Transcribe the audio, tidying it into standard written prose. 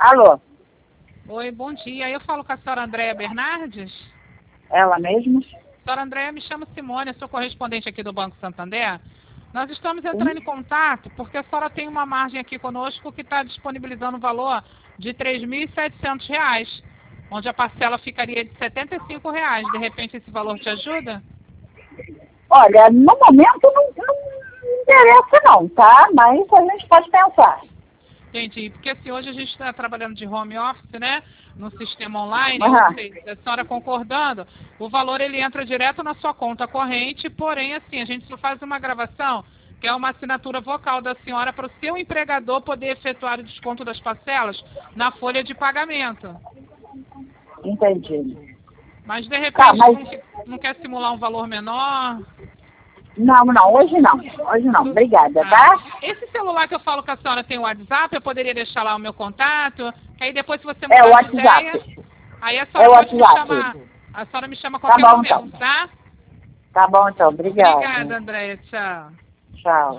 Alô, Oi, bom dia. Eu falo com a senhora Andréia Bernardes. ela mesma? Senhora Andréia, me chamo Simone, eu sou correspondente aqui do Banco Santander. Nós estamos entrando Sim. em contato porque a senhora tem uma margem aqui conosco que está disponibilizando o valor de R$ 3.700, onde a parcela ficaria de R$ 75. De repente esse valor te ajuda? Olha, no momento não interessa não, tá? Mas a gente pode pensar. Entendi, porque assim, hoje a gente está trabalhando de home office, né? No sistema online, ou Aham. seja, a senhora concordando, o valor ele entra direto na sua conta corrente, porém, assim, a gente só faz uma gravação, que é uma assinatura vocal da senhora para o seu empregador poder efetuar o desconto das parcelas na folha de pagamento. Entendi. Mas de Tá, repente mas não quer simular um valor menor? não, hoje não. Hoje não. Obrigada, Ah, tá? esse celular que eu falo com a senhora tem o WhatsApp, eu poderia deixar lá o meu contato, que aí depois se você É o mudar de ideia, WhatsApp. aí a É senhora o pode me WhatsApp. chamar. A senhora me chama a Tá qualquer bom então. momento, tá? Tá bom então. Obrigada. Obrigada, Andréia. Tchau. Tchau.